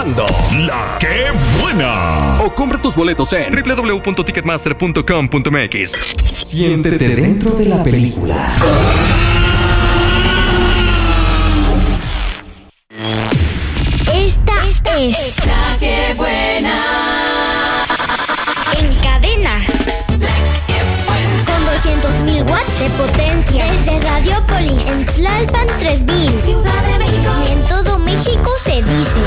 La que buena. O compra tus boletos en www.ticketmaster.com.mx. Siéntete dentro de la película. Esta es La que buena. En cadena. Con 200.000 watts de potencia. Desde Radiopolis en Tlalpan 3000. Ciudad de México. Y en todo México se dice